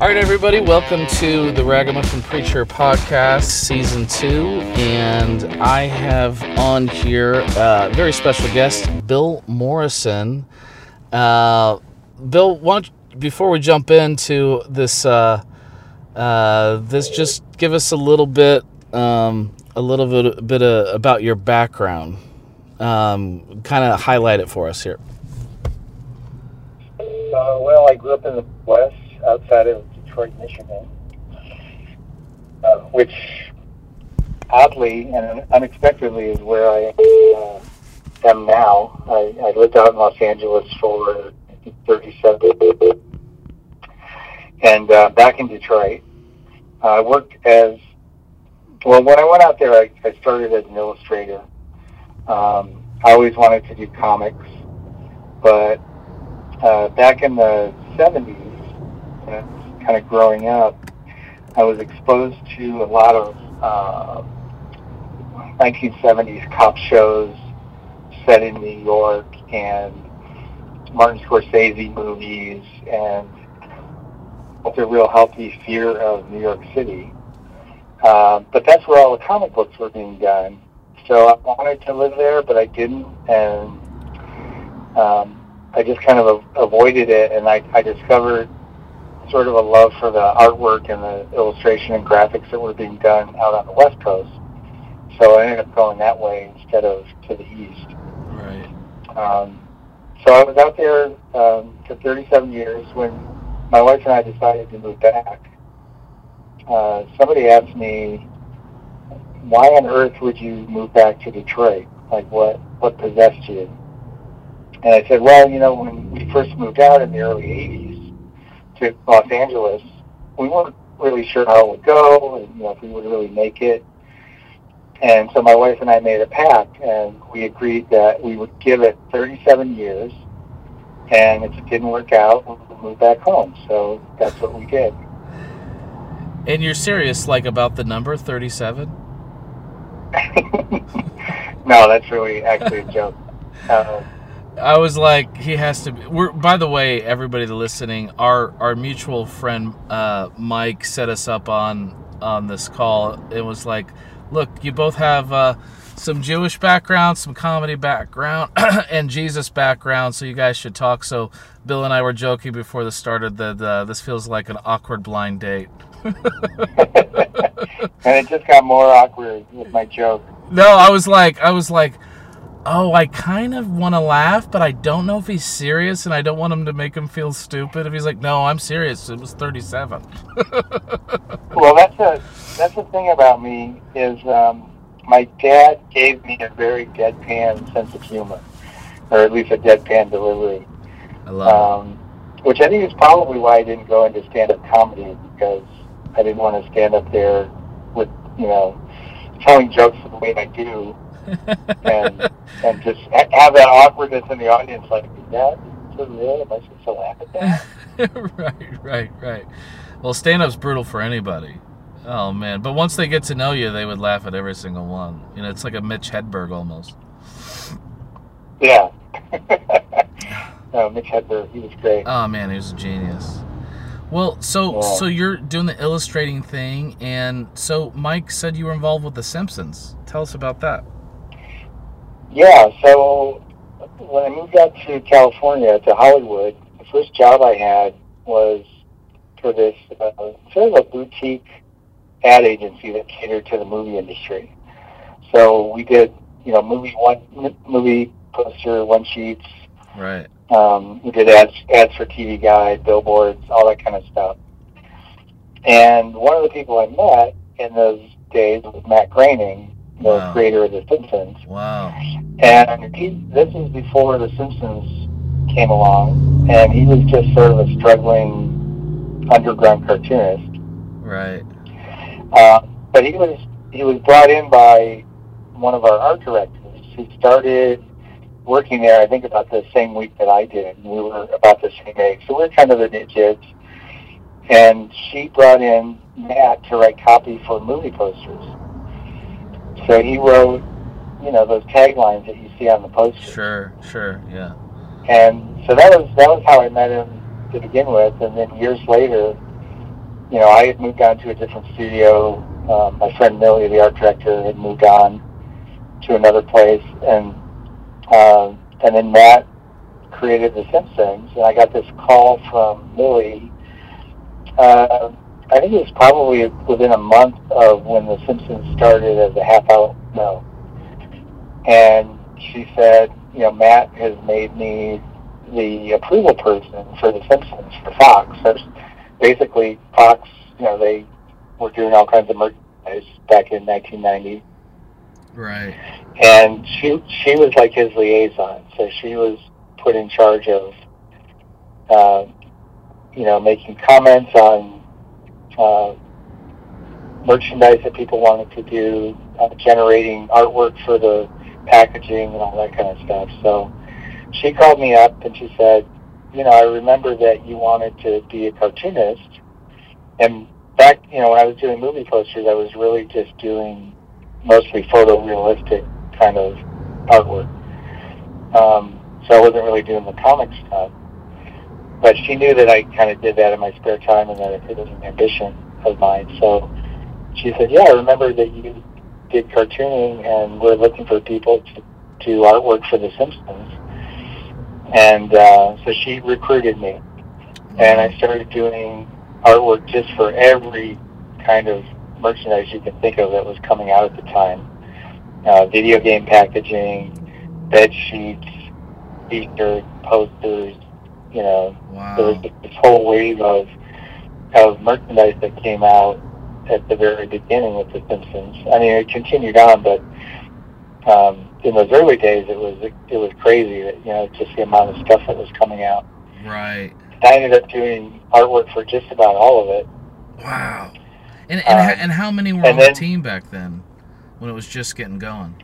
All right, everybody, welcome to the Ragamuffin Preacher Podcast, Season 2, and I have on here a very special guest, Bill Morrison. Bill, before we jump into this, just give us a little bit about your background. Kind of highlight it for us here. Well, I grew up in the West, outside of Detroit, Michigan, which oddly and unexpectedly is where I am now. I lived out in Los Angeles for 37 years, and back in Detroit. I worked when I went out there, I started as an illustrator. I always wanted to do comics, but back in the 70s, kind of growing up, I was exposed to a lot of 1970s cop shows set in New York and Martin Scorsese movies, and with a real healthy fear of New York City. But that's where all the comic books were being done. So I wanted to live there, but I didn't, and I just kind of avoided it, and I discovered sort of a love for the artwork and the illustration and graphics that were being done out on the West Coast. So I ended up going that way instead of to the East. Right. So I was out there for 37 years. When my wife and I decided to move back, somebody asked me, why on earth would you move back to Detroit? Like, what possessed you? And I said, well, when we first moved out in the early 80s to Los Angeles, we weren't really sure how it would go and, if we would really make it. And so my wife and I made a pact, and we agreed that we would give it 37 years, and if it didn't work out, we'd move back home. So that's what we did. And you're serious, about the number 37? No, that's really actually a joke. I was like, he has to be. By the way, everybody listening, our mutual friend Mike set us up on this call. It was like, look, you both have some Jewish background, some comedy background, and Jesus background, so you guys should talk. So Bill and I were joking before this started that this feels like an awkward blind date. And it just got more awkward with my joke. No, I was like, oh, I kind of want to laugh, but I don't know if he's serious, and I don't want him to make him feel stupid. If he's like, no, I'm serious, it was 37. Well, that's the thing about me is my dad gave me a very deadpan sense of humor, or at least a deadpan delivery. I love it. Which I think is probably why I didn't go into stand-up comedy, because I didn't want to stand up there with, telling jokes the way I do. and just have that awkwardness in the audience, like, is that so real? Am I supposed to laugh at that? Right. Well, stand-up's brutal for anybody. Oh, man. But once they get to know you, they would laugh at every single one. It's like a Mitch Hedberg almost. Yeah. No, Mitch Hedberg, he was great. Oh, man, he was a genius. Well, so you're doing the illustrating thing, and so Mike said you were involved with The Simpsons. Tell us about that. Yeah, so when I moved out to California, to Hollywood, the first job I had was for this sort of a boutique ad agency that catered to the movie industry. So we did, movie poster, one sheets. Right. We did ads for TV Guide, billboards, all that kind of stuff. And one of the people I met in those days was Matt Groening, the creator of The Simpsons. Wow. And this was before The Simpsons came along, and he was just sort of a struggling underground cartoonist. Right. But he was brought in by one of our art directors who started working there, I think, about the same week that I did. And we were about the same age. So we're kind of the new kids. And she brought in Matt to write copy for movie posters. So he wrote, those taglines that you see on the poster. Sure, yeah. And so that was how I met him to begin with. And then years later, I had moved on to a different studio. My friend Millie, the art director, had moved on to another place, and then Matt created The Simpsons, and I got this call from Millie. I think it was probably within a month of when The Simpsons started as a half-hour show, and she said, Matt has made me the approval person for The Simpsons for Fox. So basically, Fox, they were doing all kinds of merchandise back in 1990. Right. And she was like his liaison. So she was put in charge of, making comments on merchandise that people wanted to do, generating artwork for the packaging and all that kind of stuff. So she called me up and she said, I remember that you wanted to be a cartoonist. And back, when I was doing movie posters, I was really just doing mostly photorealistic kind of artwork. So I wasn't really doing the comic stuff. But she knew that I kind of did that in my spare time and that it was an ambition of mine. So she said, I remember that you did cartooning and we're looking for people to do artwork for The Simpsons. And so she recruited me. And I started doing artwork just for every kind of merchandise you can think of that was coming out at the time. Video game packaging, bed sheets, t-shirts, posters, Wow. There was this whole wave of merchandise that came out at the very beginning with The Simpsons. I mean, it continued on, but in those early days, it was crazy that, just the amount of stuff that was coming out. Right. I ended up doing artwork for just about all of it. Wow. And how many were on the team back then, when it was just getting going?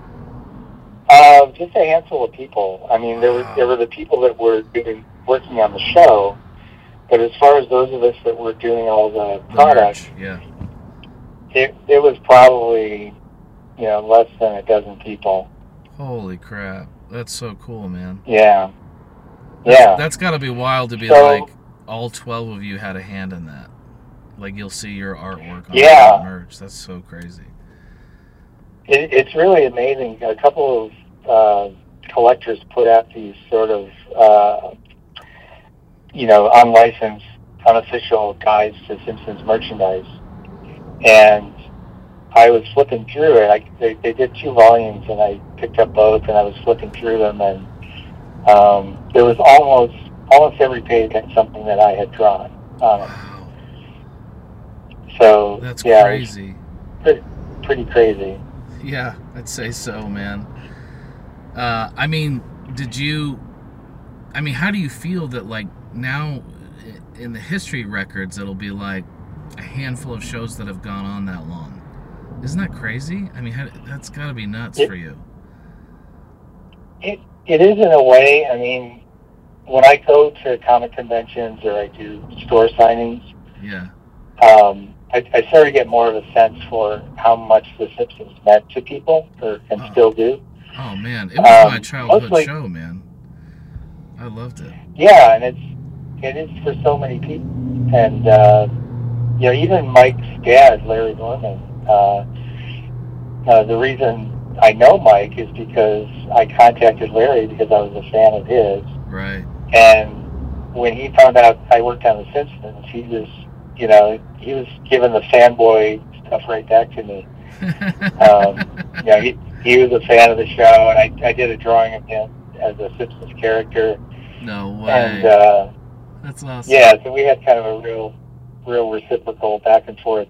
Just a handful of people. I mean, there were the people that were working on the show, but as far as those of us that were doing all the products, yeah, it was probably less than a dozen people. Holy crap! That's so cool, man. Yeah. That's got to be wild to be like all 12 of you had a hand in that. Like you'll see your artwork on the merch. That's so crazy. It's really amazing. A couple of collectors put out these sort of unlicensed, unofficial guides to Simpsons merchandise, and I was flipping through it. They did 2 volumes, and I picked up both, and I was flipping through them, and there was almost every page had something that I had drawn on it. Wow. So that's crazy. Pretty crazy. Yeah, I'd say so, man. I mean, how do you feel that, like, now in the history records, it'll be like a handful of shows that have gone on that long? Isn't that crazy? I mean, that's got to be nuts for you. It is in a way. I mean, when I go to comic conventions or I do store signings, yeah, I sort of get more of a sense for how much The Simpsons meant to people, and still do. Oh man, it was my childhood show, man. I loved it. Yeah, and it is for so many people, and even Mike's dad, Larry Norman. The reason I know Mike is because I contacted Larry because I was a fan of his. Right. And when he found out I worked on The Simpsons, he was giving the fanboy stuff right back to me. He was a fan of the show, and I did a drawing of him as a Simpsons character. No way. And that's awesome. Yeah, so we had kind of a real reciprocal back and forth.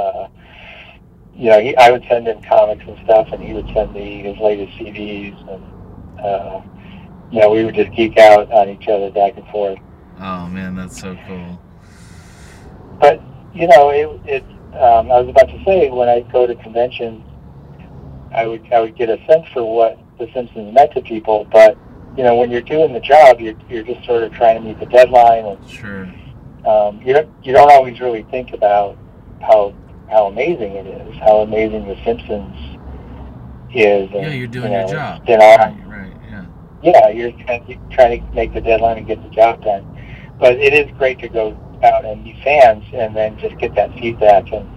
I would send him comics and stuff, and he would send me his latest CDs, and we would just geek out on each other back and forth. Oh man, that's so cool. But I was about to say, when I go to conventions, I would get a sense for what The Simpsons meant to people. But when you're doing the job, you're just sort of trying to meet the deadline, and sure, you don't always really think about how amazing it is, how amazing The Simpsons is. And, you're doing your job. Right, yeah. Yeah, you're trying to make the deadline and get the job done. But it is great to go out and meet fans, and then just get that feedback. And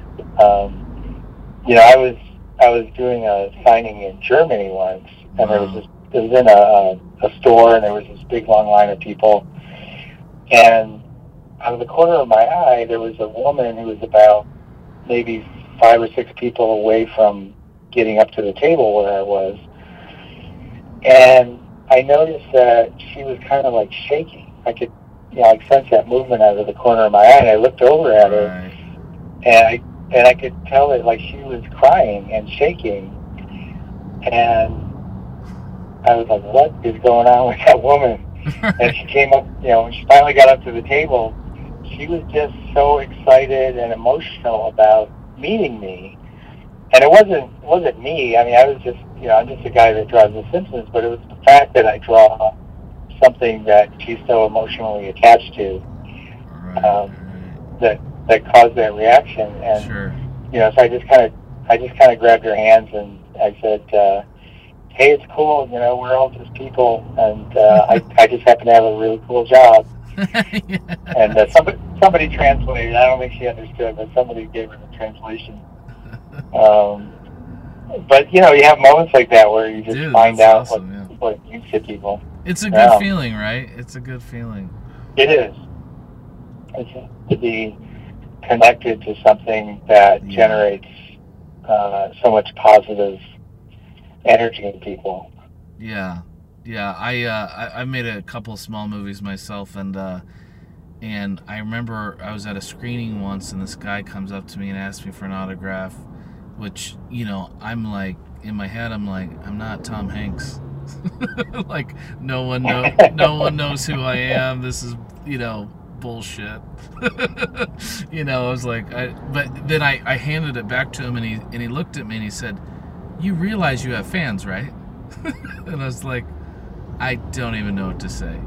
I was doing a signing in Germany once, and there was this. It was in a store, and there was this big long line of people. And out of the corner of my eye, there was a woman who was about maybe 5 or 6 people away from getting up to the table where I was. And I noticed that she was kind of like shaking. I could, like sense that movement out of the corner of my eye. And I looked over at her, and I could tell that like she was crying and shaking. And I was like, what is going on with that woman? And she came up, when she finally got up to the table, she was just so excited and emotional about meeting me. And it wasn't me. I mean, I was just, I'm just a guy that draws The Simpsons, but it was the fact that I draw something that she's so emotionally attached to, that caused that reaction. And so I just kind of grabbed her hands and I said, hey, it's cool, we're all just people, and I just happen to have a really cool job. And somebody translated. I don't think she understood, but somebody gave her the translation. But you have moments like that where you just find out what it means to people. It's a good feeling, right? It's a good feeling. It is. It's to be connected to something that generates so much positive energy in people. Yeah. I made a couple of small movies myself, and I remember I was at a screening once, and this guy comes up to me and asks me for an autograph, which I'm like, in my head I'm like, I'm not Tom Hanks. Like no one knows who I am. This is bullshit. I was like, but then I handed it back to him, and he looked at me and he said, you realize you have fans, right? And I was like, I don't even know what to say.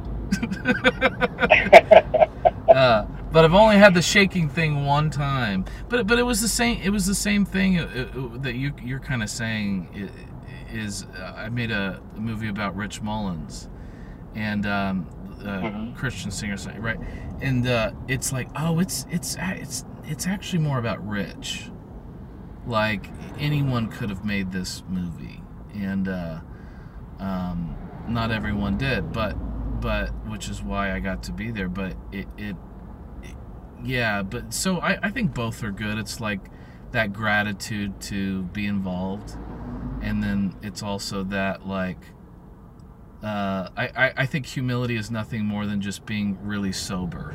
But I've only had the shaking thing one time. But it was the same. It was the same thing that you're kind of saying. Is I made a movie about Rich Mullins, and Christian singer, right? And it's like, oh, it's actually more about Rich. Like anyone could have made this movie, and not everyone did, but which is why I got to be there. But but so I think both are good. It's like that gratitude to be involved, and then it's also that like I think humility is nothing more than just being really sober.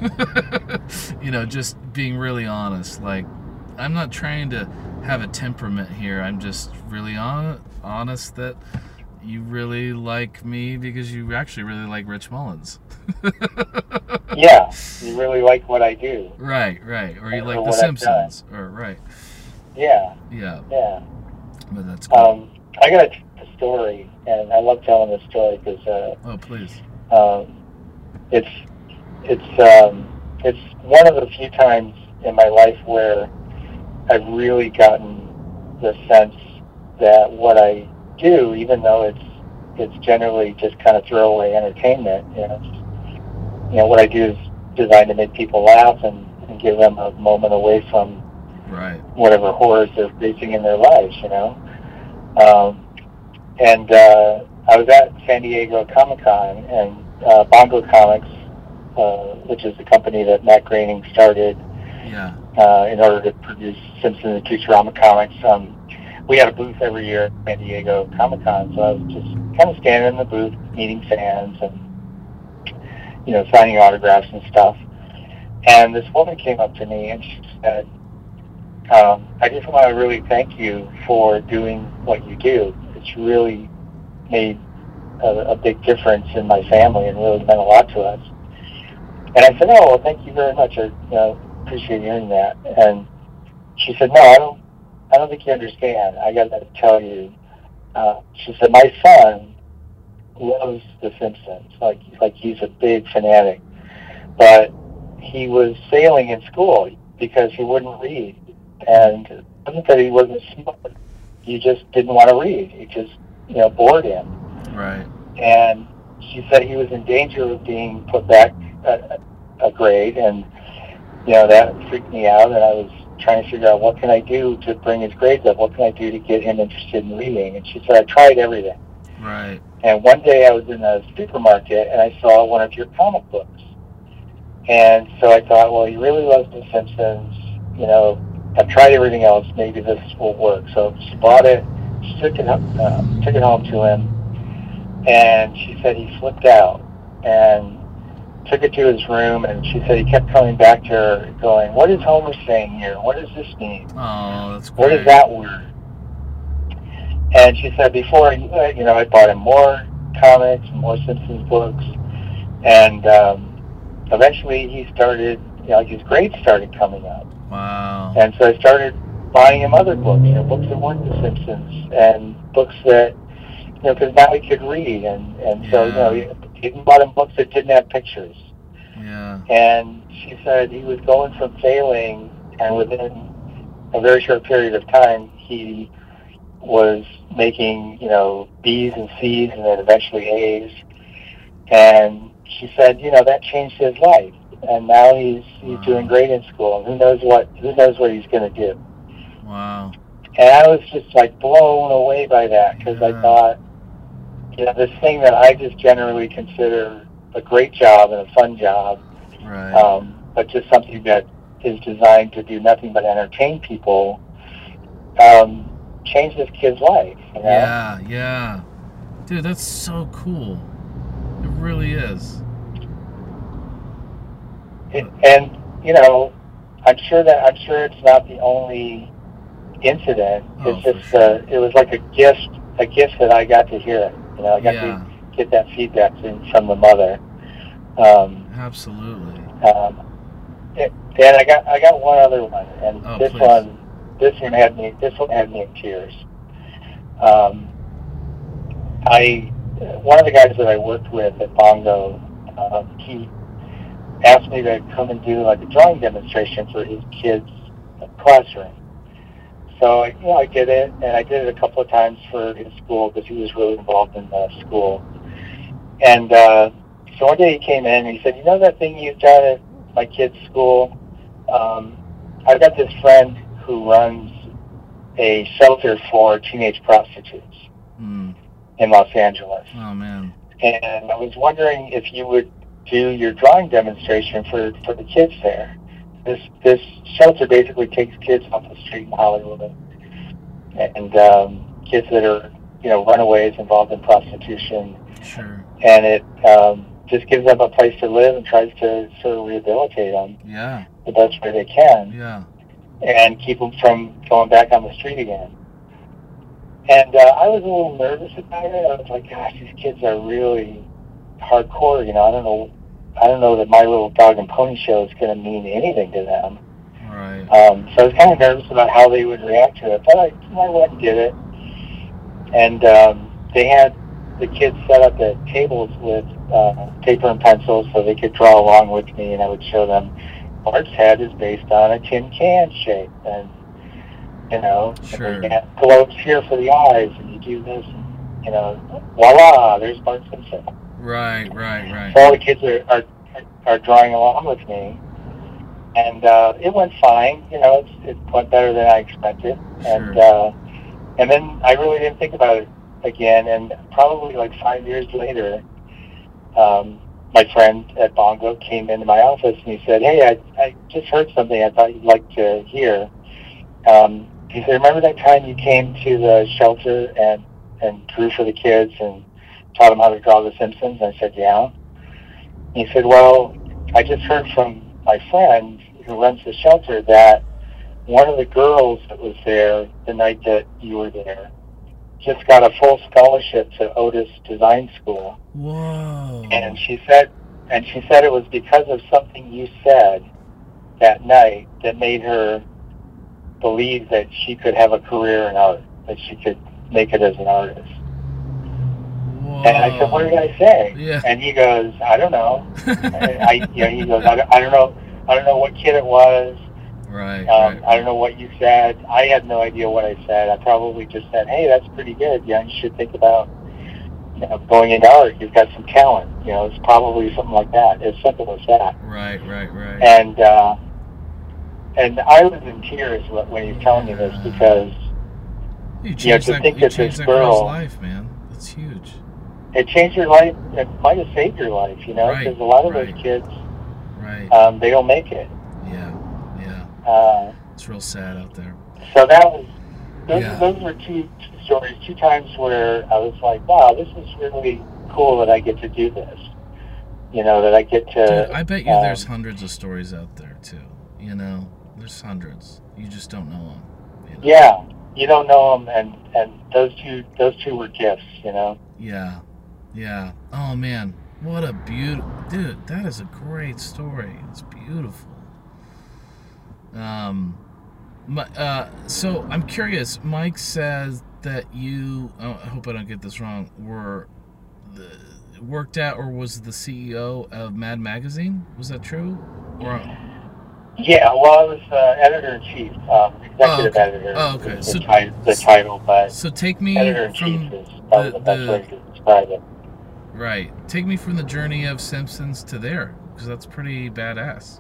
Just being really honest. Like, I'm not trying to have a temperament here. I'm just really honest that you really like me because you actually really like Rich Mullins. Yeah, you really like what I do. Right. Or you like The Simpsons. Or right. Yeah. But that's cool. I got a story, and I love telling this story because oh, please. It's one of the few times in my life where I've really gotten the sense that what I do, even though it's generally just kind of throwaway entertainment, what I do is designed to make people laugh and give them a moment away from whatever horrors they're facing in their lives, And I was at San Diego Comic-Con, and Bongo Comics, which is the company that Matt Groening started in order to produce Simpsons and Futurama comics. We had a booth every year at San Diego Comic-Con, so I was just kind of standing in the booth, meeting fans and, signing autographs and stuff. And this woman came up to me and she said, I just want to really thank you for doing what you do. It's really made a big difference in my family and really meant a lot to us. And I said, oh, well, thank you very much. I appreciate hearing that. And she said, no, I don't think you understand. I got to tell you. She said, my son loves The Simpsons. Like he's a big fanatic. But he was failing in school because he wouldn't read. And it wasn't that he wasn't smart. He just didn't want to read. It just, bored him. Right. And she said he was in danger of being put back, a grade, and that freaked me out, and I was trying to figure out what can I do to bring his grades up. What can I do to get him interested in reading? And she said, I tried everything. Right. And one day I was in a supermarket and I saw one of your comic books. And so I thought, well, he really loves The Simpsons. I've tried everything else. Maybe this will work. So she bought it. She took it home to him, and she said he flipped out and took it to his room. And she said he kept coming back to her, going, "What is Homer saying here? What does this mean? Oh, that's great. What is that word?" And she said before, I bought him more comics, more Simpsons books, and eventually he started, his grades started coming up. Wow. And so I started buying him other books, books that weren't The Simpsons, and books that, because now he could read, and so, he bought him books that didn't have pictures. Yeah. And she said he was going from failing, and within a very short period of time, he was making, B's and C's, and then eventually A's. And she said, that changed his life. And now he's doing great in school, and who knows what he's going to do. Wow. And I was just like blown away by that, because I thought, this thing that I just generally consider a great job and a fun job, right. But just something that is designed to do nothing but entertain people, changed this kid's life. Yeah. Dude, that's so cool. It really is. And I'm sure it's not the only incident. It's just sure. It was like a gift that I got to hear it. I got to get that feedback from the mother. Absolutely. And I got one other one, and this one had me in tears. One of the guys that I worked with at Bongo, he asked me to come and do like a drawing demonstration for his kids' classroom. So I did it, and I did it a couple of times for his school because he was really involved in the school. And so one day he came in and he said, that thing you've done at my kid's school? I've got this friend who runs a shelter for teenage prostitutes in Los Angeles. Oh, man. And I was wondering if you would do your drawing demonstration for the kids there. This shelter basically takes kids off the street in Hollywood, and kids that are runaways involved in prostitution. Sure. And it just gives them a place to live and tries to sort of rehabilitate them the best way they can. Yeah. And keep them from going back on the street again. And I was a little nervous about it. I was like, gosh, these kids are really hardcore. I don't know that My Little Dog and Pony Show is going to mean anything to them. Right. So I was kind of nervous about how they would react to it, but I went and did it. And they had the kids set up at tables with paper and pencils so they could draw along with me, and I would show them Bart's head is based on a tin can shape, and sure. and you have globes here for the eyes, and you do this, and, voila, there's Bart Simpson. Right. So all the kids are drawing along with me, and it went fine. It went better than I expected, sure. And then I really didn't think about it again. And probably like 5 years later, my friend at Bongo came into my office and he said, "Hey, I just heard something I thought you'd like to hear." He said, "Remember that time you came to the shelter and drew for the kids and taught them how to draw The Simpsons?" And I said, "Yeah." He said, "Well, I just heard from my friend who runs the shelter that one of the girls that was there the night that you were there just got a full scholarship to Otis Design School." Whoa. And she said it was because of something you said that night that made her believe that she could have a career in art, that she could make it as an artist. Whoa. And I said, "What did I say?" Yeah. And he goes, "I don't know." He goes, I don't know what kid it was. Right. I don't know what you said. I had no idea what I said. I probably just said, "Hey, that's pretty good. Yeah, you should think about going into art, you've got some talent. It's probably something like that. As simple as that. Right. And I was in tears when he was telling me this, because you changed to think that this girl's girl, life, man. That's huge. it changed your life. It might have saved your life, because a lot of those kids, they don't make it. Yeah. It's real sad out there. So that was those were two stories, 2 times where I was like, wow, this is really cool that I get to do this. That I get to. Dude, I bet you there's hundreds of stories out there too. There's hundreds. You just don't know them. Yeah, you don't know them, and those two were gifts. Yeah. Oh man, what a beautiful dude. That is a great story. It's beautiful. So I'm curious. Mike says that you. I hope I don't get this wrong. Worked at or was the CEO of Mad Magazine? Was that true? Yeah, well, I was editor-in-chief, executive editor. Oh, okay. The title, but so take me editor-in-chief is probably the best way to describe it. Right. Take me from the journey of Simpsons to there, because that's pretty badass.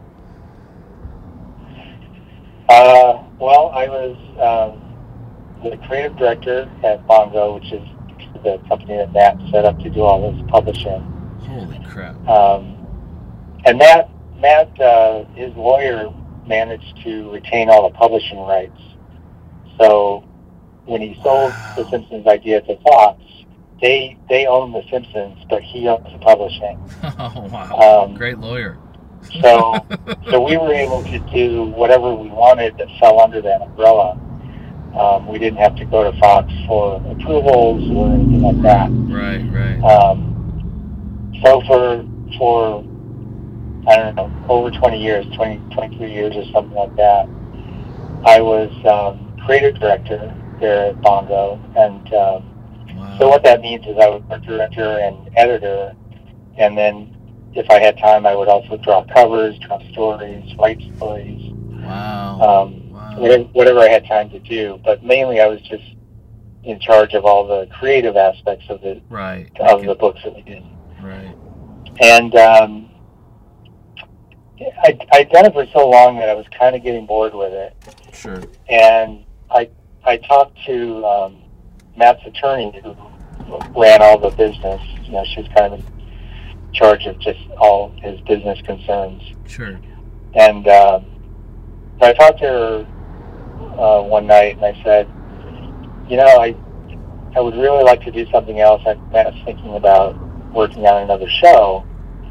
Well, I was the creative director at Bongo, which is the company that Matt set up to do all this publishing. Holy crap. And Matt, his lawyer managed to retain all the publishing rights. So when he sold The Simpsons idea to Fox, they own The Simpsons, but he owns the publishing. Oh, wow. Great lawyer. So we were able to do whatever we wanted that fell under that umbrella. We didn't have to go to Fox for approvals or anything like that. Right. So for I don't know, over 20 years, 23 years or something like that, I was creative director there at Bongo. And so what that means is I was art director and editor, and then if I had time, I would also draw covers, draw stories, write stories. Wow. Whatever I had time to do. But mainly I was just in charge of all the creative aspects of the books that we did. Right. And I'd done it for so long that I was kind of getting bored with it. Sure. And I talked to Matt's attorney, who ran all the business. She was kind of in charge of just all his business concerns. Sure. And I talked to her one night, and I said, I would really like to do something else. Matt was thinking about working on another show.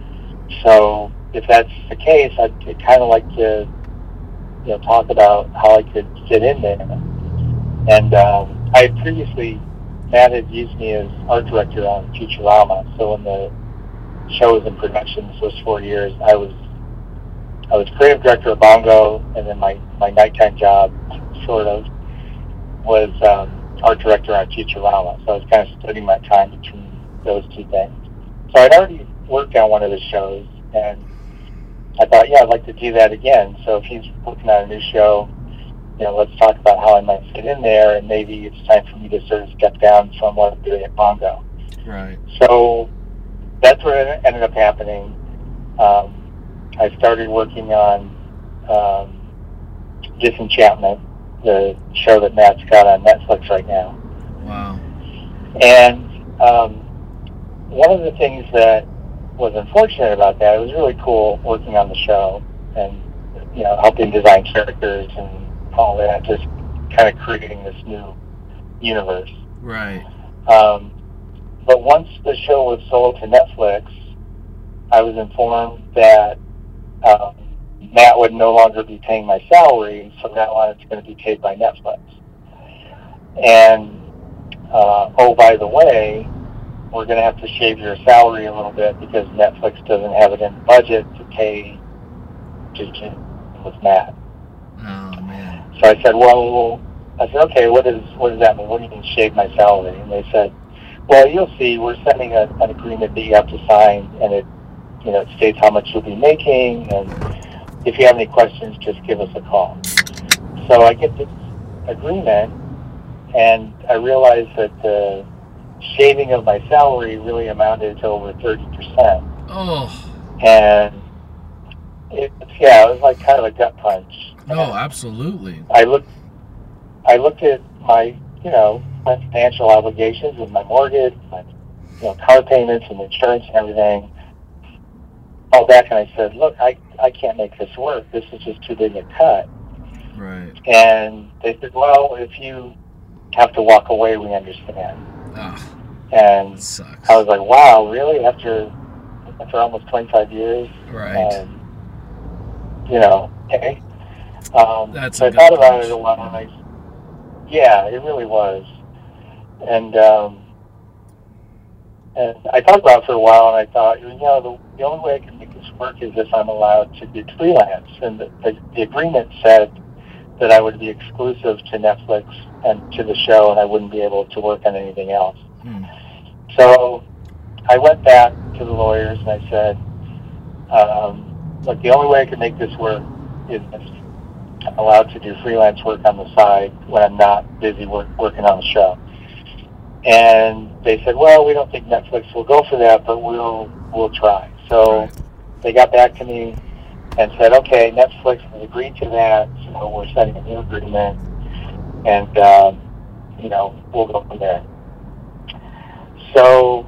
So if that's the case, I'd kind of like to, talk about how I could fit in there. And I had previously, Matt had used me as art director on Futurama. So when the show was in production, this was 4 years, I was creative director of Bongo, and then my nighttime job, sort of, was art director on Futurama. So I was kind of splitting my time between those two things. So I'd already worked on one of the shows, and I thought, I'd like to do that again. So if he's working on a new show, let's talk about how I might fit in there, and maybe it's time for me to sort of step down from what I'm doing at Bongo. Right. So that's what ended up happening. I started working on Disenchantment, the show that Matt's got on Netflix right now. Wow. And one of the things that was unfortunate about that, it was really cool working on the show and, helping design characters and all that, just kind of creating this new universe. Right. But once the show was sold to Netflix, I was informed that Matt would no longer be paying my salary, so now on it's going to be paid by Netflix. And, by the way, we're going to have to shave your salary a little bit because Netflix doesn't have it in the budget to pay just with Matt. Oh, man. So I said, okay, what does that mean? What do you mean shave my salary? And they said, well, you'll see, we're sending an agreement that you have to sign, and it states how much you'll be making, and if you have any questions, just give us a call. So I get this agreement, and I realize that the shaving of my salary really amounted to over 30%. Oh. And it was like kind of a gut punch. Oh, absolutely. I looked at my, my financial obligations with my mortgage, my, car payments and insurance and everything, all back, and I said, look, I can't make this work. This is just too big a cut. Right. And they said, well, if you have to walk away, we understand. And that sucks. I was like, wow, really? After almost 25 years? Right. Okay. That's so I thought about it a while, and it really was. And I thought about it for a while, and I thought, the only way I can make this work is if I'm allowed to do freelance. And the agreement said that I would be exclusive to Netflix and to the show, and I wouldn't be able to work on anything else. So I went back to the lawyers, and I said, look, the only way I can make this work is if I'm allowed to do freelance work on the side when I'm not busy working on the show. And they said, well, we don't think Netflix will go for that, but we'll try. So they got back to me and said, okay, Netflix has agreed to that, so we're setting a new agreement, and we'll go from there. So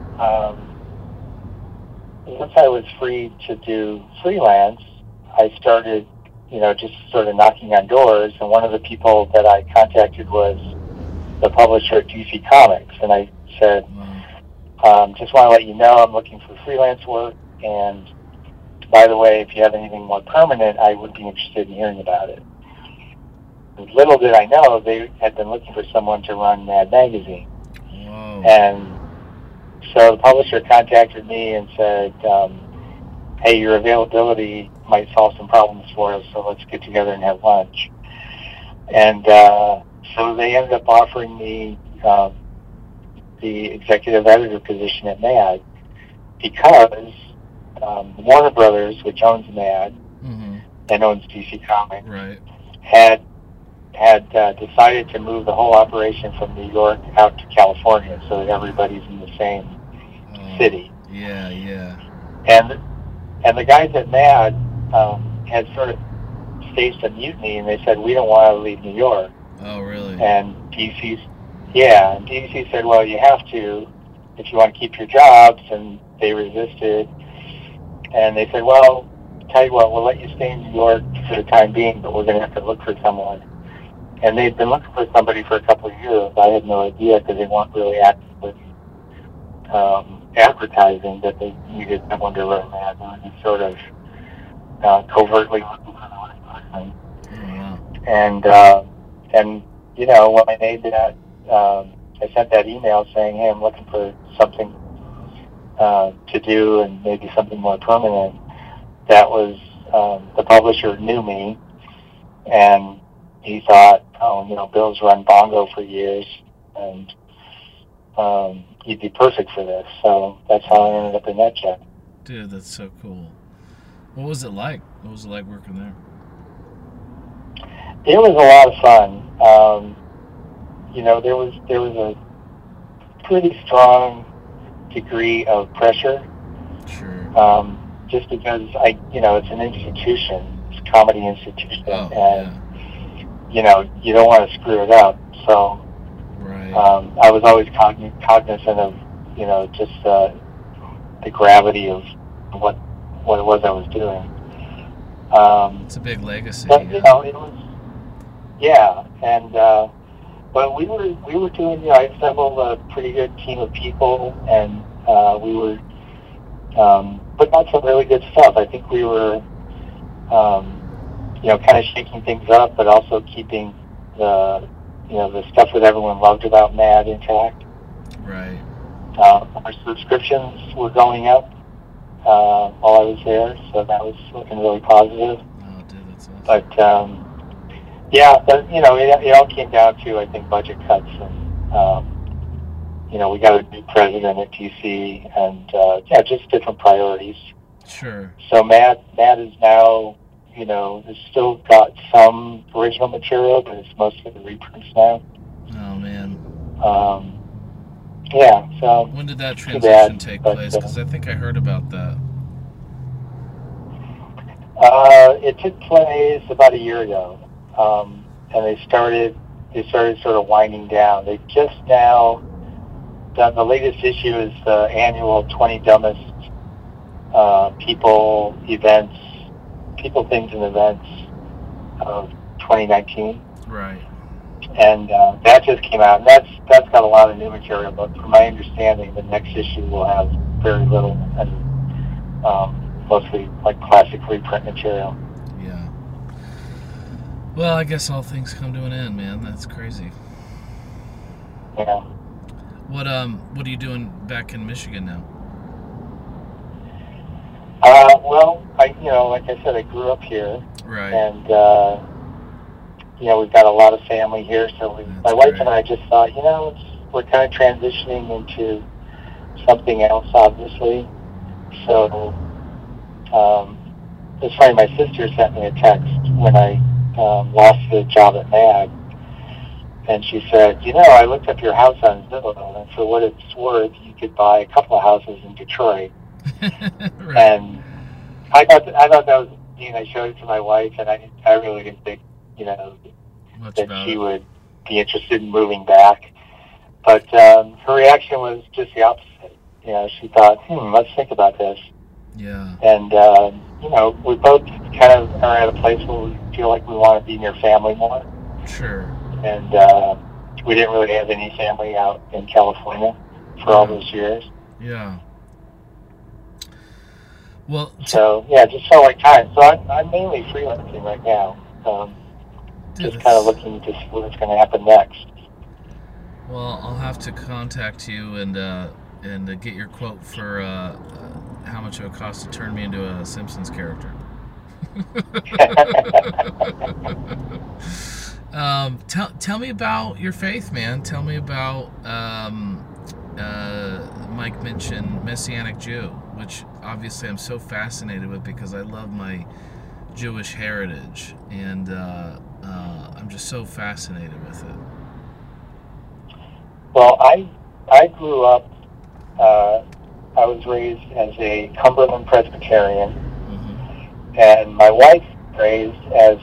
once I was free to do freelance, I started, just sort of knocking on doors, and one of the people that I contacted was the publisher at DC Comics, and I said, just want to let you know I'm looking for freelance work, and by the way, if you have anything more permanent, I would be interested in hearing about it. And little did I know, they had been looking for someone to run Mad Magazine. Whoa. And so the publisher contacted me and said, hey, your availability might solve some problems for us, so let's get together and have lunch. And so they ended up offering me the executive editor position at Mad, because Warner Brothers, which owns Mad and owns DC Comics, had decided to move the whole operation from New York out to California so that everybody's in the same city. Yeah. And the guys at Mad had sort of staged a mutiny, and they said, we don't want to leave New York. Oh, really? And DC said, well, you have to if you want to keep your jobs, and they resisted. And they said, well, tell you what, we'll let you stay in New York for the time being, but we're going to have to look for someone. And they'd been looking for somebody for a couple of years. I had no idea, because they weren't really actively advertising that they needed someone to run Mad. They were just sort of covertly looking for the right person. And when I made that, I sent that email saying, hey, I'm looking for something to do, and maybe something more permanent. That was, the publisher knew me, and he thought, Bill's run Bongo for years, and he'd be perfect for this. So that's how I ended up in NetJet. Dude, that's so cool. What was it like? What was it like working there? It was a lot of fun. There was a pretty strong degree of pressure. Sure. Just because it's an institution, it's a comedy institution, you don't want to screw it up. So, I was always cognizant of, just the gravity of what it was I was doing. It's a big legacy. But, it was, and but we were doing. I assembled a pretty good team of people, and we were putting out some really good stuff. I think we were, kind of shaking things up, but also keeping the stuff that everyone loved about Mad intact. Right. Our subscriptions were going up while I was there, so that was looking really positive. Oh, dude, that's awesome. But it all came down to, I think, budget cuts, and we got a new president at DC, and just different priorities. Sure. So Mad is now, it's still got some original material, but it's mostly the reprints now. Oh, man. Yeah, so When did that too transition bad. take But place? Because I think I heard about that. it took place about a year ago, and they started sort of winding down. They've just now done the latest issue is the annual 20 dumbest people, events, people, things, and events of 2019. Right. And that just came out, and that's got a lot of new material. But from my understanding, the next issue will have very little, and mostly like classic reprint material. Yeah. Well, I guess all things come to an end, man. That's crazy. Yeah. What are you doing back in Michigan now? Well, like I said, I grew up here, Right. and we've got a lot of family here. So my wife and I just thought, we're kind of transitioning into something else, obviously. So it's funny. My sister sent me a text when I lost the job at MAG, and she said, I looked up your house on Zillow, and for what it's worth, you could buy a couple of houses in Detroit. Right. And I thought that was neat. I showed it to my wife, and I really didn't think, that she would be interested in moving back. But her reaction was just the opposite. She thought, let's think about this. Yeah. And we both kind of are at a place where we feel like we want to be near family more. Sure. And we didn't really have any family out in California for all those years. Yeah. Well, so yeah, just felt like time. So I'm mainly freelancing right now. Just kind of looking to see what's going to happen next. Well, I'll have to contact you and get your quote for how much it would cost to turn me into a Simpsons character. Tell me about your faith, man. Tell me about Mike mentioned Messianic Jew, which obviously I'm so fascinated with because I love my Jewish heritage, and I'm just so fascinated with it. Well, I grew up. I was raised as a Cumberland Presbyterian, and my wife raised as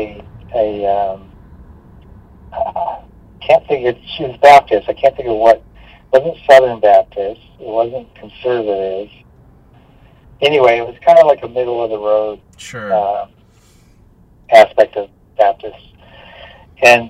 can't think of, she was Baptist. I can't think of what. It wasn't Southern Baptist. It wasn't conservative. Anyway, it was kind of like a middle of the road aspect of Baptist. And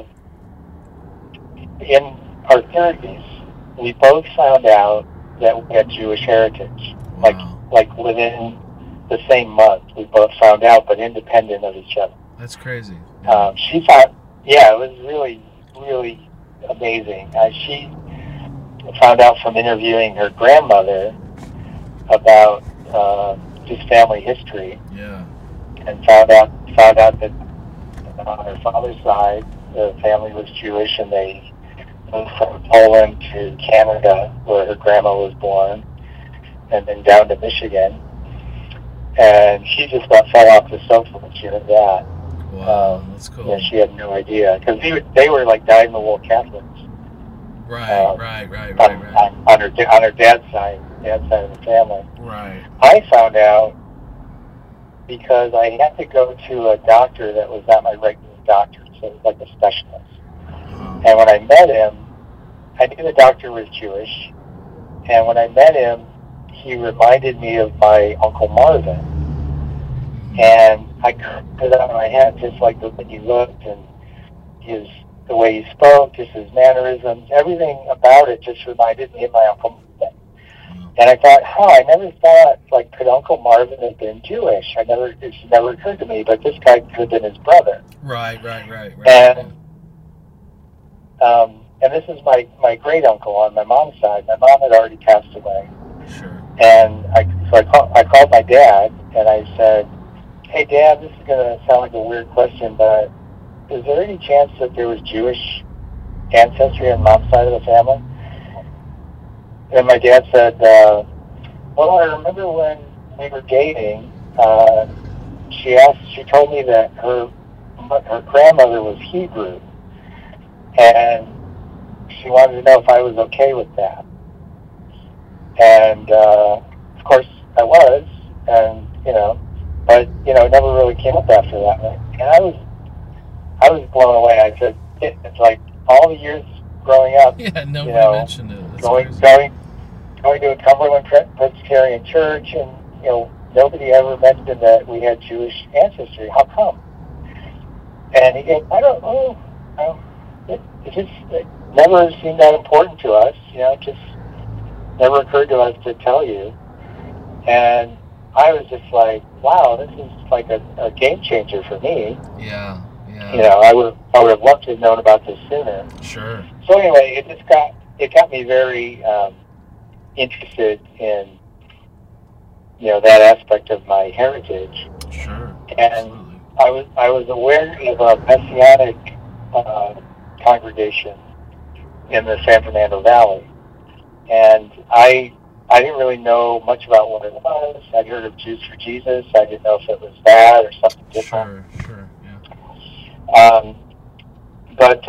in our 30s, we both found out that we had Jewish heritage. Wow. Like within the same month, we both found out, but independent of each other. That's crazy. Yeah. She thought, it was really, really amazing. She found out from interviewing her grandmother about just family history. Yeah. And found out that on her father's side, the family was Jewish, and they moved from Poland to Canada, where her grandma was born, and then down to Michigan. And she just about fell off the sofa when she heard that. Wow, that's cool. Yeah, she had no idea, because they were like dyed-in-the-wool Catholics. Right. On her dad's side of the family. Right. I found out because I had to go to a doctor that was not my regular doctor, so it was like a specialist. And when I met him, I knew the doctor was Jewish, and when I met him, he reminded me of my Uncle Marvin. And I couldn't put it out of my head, just like the way he looked and the way he spoke, just his mannerisms, everything about it just reminded me of my Uncle Marvin. And I thought, I never thought, like, could Uncle Marvin have been Jewish? It's never occurred to me, but this guy could have been his brother. Right. And this is my great uncle on my mom's side. My mom had already passed away. Sure. And I called my dad, and I said, hey, Dad, this is going to sound like a weird question, but is there any chance that there was Jewish ancestry on Mom's side of the family? And my dad said, well, I remember when we were dating, she told me that her grandmother was Hebrew, and she wanted to know if I was okay with that. And, of course, I was, and, but, it never really came up after that. And I was blown away. I said, it's like all the years growing up, Yeah, nobody mentioned it. That's going crazy. going to a Cumberland Presbyterian church, and, nobody ever mentioned that we had Jewish ancestry. How come? And he goes, I don't know. It never seemed that important to us. It just never occurred to us to tell you. And I was just like, wow, this is like a game changer for me. Yeah. I would have loved to have known about this sooner. Sure. So anyway, it got me very interested in that aspect of my heritage. Sure. And absolutely. I was aware of a Messianic congregation in the San Fernando Valley, and I didn't really know much about what it was. I'd heard of Jews for Jesus. I didn't know if it was that or something different. Sure. Yeah. But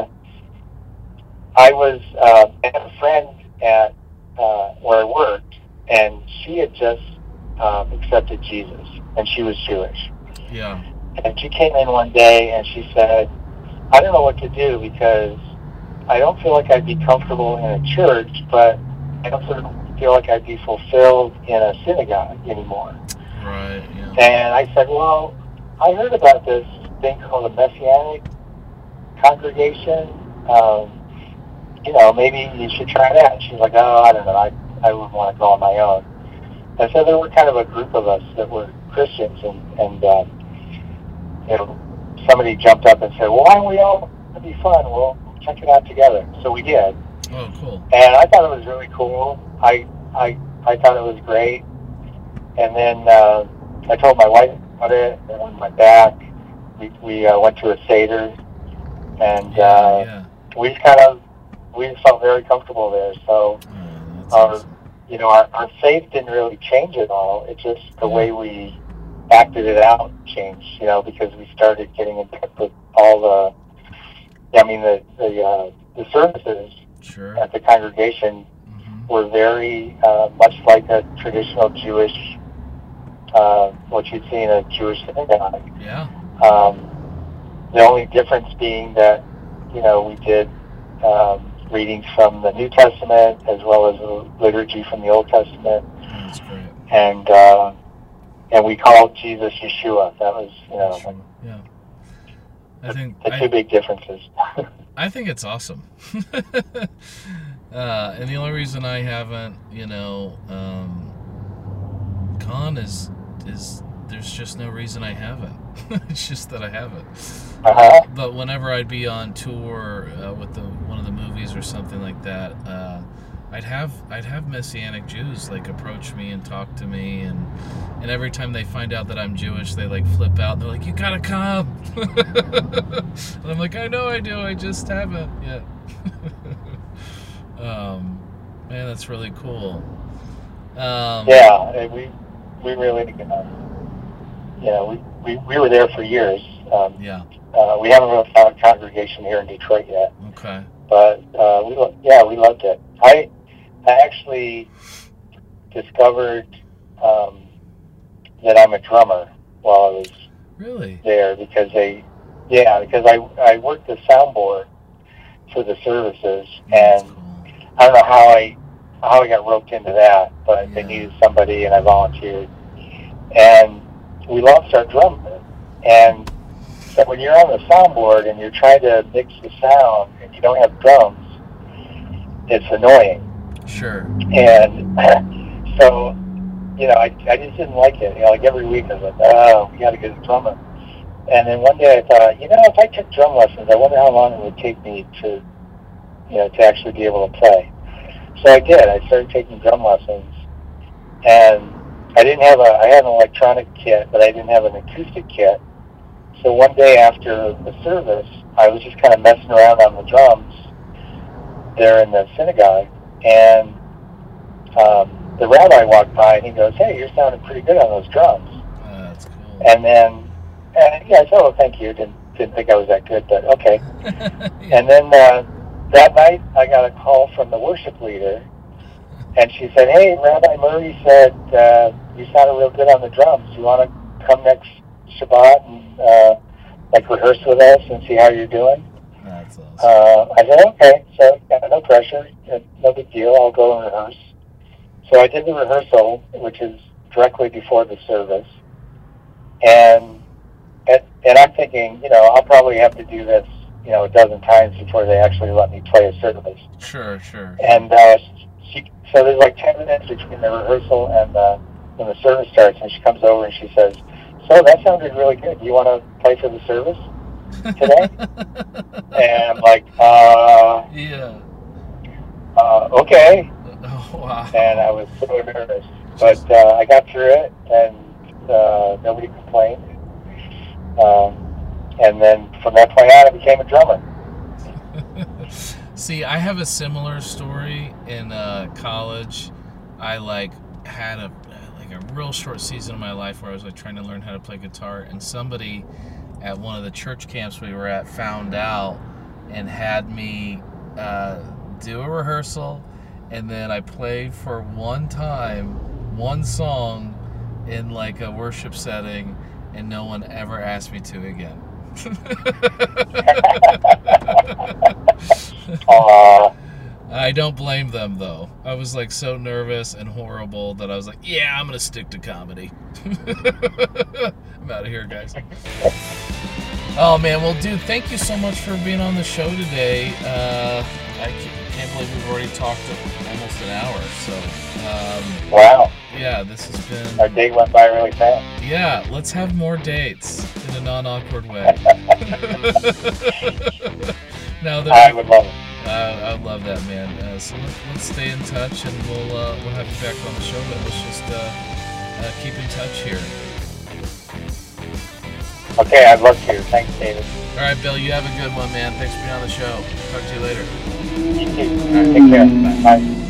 I had a friend at where I worked, and she had just accepted Jesus, and she was Jewish. Yeah. And she came in one day and she said, I don't know what to do because I don't feel like I'd be comfortable in a church, but I don't sort of feel like I'd be fulfilled in a synagogue anymore. Right, yeah. And I said, well, I heard about this thing called a Messianic congregation. Maybe you should try that. And she's like, oh, I don't know. I wouldn't want to go on my own. And so there were kind of a group of us that were Christians, and somebody jumped up and said, well, why don't we all, it'd be fun, we'll check it out together. So we did. Oh, cool. And I thought it was really cool. I thought it was great. And then I told my wife about it, and on my back, we went to a Seder, and we felt very comfortable there. So awesome. our faith didn't really change at all. It's just the way we acted it out changed, because we started getting in touch with all the services Sure. at the congregation were very much like a traditional Jewish, what you'd see in a Jewish synagogue. Yeah. The only difference being that, we did readings from the New Testament as well as the liturgy from the Old Testament. That's great. And we called Jesus Yeshua. That was, Yeshua. Yeah. I think the two big differences. I think it's awesome. And the only reason I haven't, gone is there's just no reason I haven't. It's just that I haven't. But whenever I'd be on tour with one of the movies or something like that, I'd have Messianic Jews approach me and talk to me, and every time they find out that I'm Jewish, they flip out. They're like, "You gotta come!" And I'm like, "I know I do. I just haven't yet." Man, that's really cool. Yeah, we really, we were there for years. Yeah. We haven't really found a congregation here in Detroit yet. Okay. But we loved it. I actually discovered that I'm a drummer while I was really there because I worked the soundboard for the services, and cool. I don't know how I got roped into that, but they needed somebody, and I volunteered, and we lost our drummer. And so when you're on the soundboard and you're trying to mix the sound and you don't have drums, it's annoying. Sure. And so, I just didn't like it. Every week I was like, oh, we got to get a drummer. And then one day I thought, if I took drum lessons, I wonder how long it would take me to actually be able to play. So I did. I started taking drum lessons, and I had an electronic kit, but I didn't have an acoustic kit. So one day after the service, I was just kind of messing around on the drums there in the synagogue, and the rabbi walked by and he goes, "Hey, you're sounding pretty good on those drums." That's cool. And then, I said, "Oh, thank you." Didn't think I was that good, but okay. Yeah. And then that night, I got a call from the worship leader, and she said, "Hey, Rabbi Murray said you sounded real good on the drums. You want to come next Shabbat and like rehearse with us and see how you're doing?" That's awesome. I said, "Okay." So no pressure, no big deal. I'll go and rehearse. So I did the rehearsal, which is directly before the service, and I'm thinking, I'll probably have to do this, a dozen times before they actually let me play a service. Sure. And so there's like 10 minutes between the rehearsal and when the service starts, and she comes over and she says, "So that sounded really good. Do you want to play for the service today?" And I'm like, Yeah. Okay. Oh, wow. And I was so nervous, but I got through it, and nobody complained. And then from that point on, I became a drummer. See, I have a similar story in college. I had a real short season of my life where I was trying to learn how to play guitar, and somebody at one of the church camps we were at found out and had me do a rehearsal, and then I played for one song in a worship setting, and no one ever asked me to again. I don't blame them, though. I was so nervous and horrible that I was like, yeah, I'm gonna stick to comedy. I'm out of here, guys. Oh man, well dude, thank you so much for being on the show today. I can't believe we've already talked almost an hour, so wow. Yeah, this has been... Our date went by really fast. Yeah, let's have more dates in a non-awkward way. I would love it. I'd love that, man. So let's stay in touch, and we'll have you back on the show, but let's just keep in touch here. Okay, I'd love to. Thanks, David. All right, Bill, you have a good one, man. Thanks for being on the show. Talk to you later. You too. All right, take care. Bye.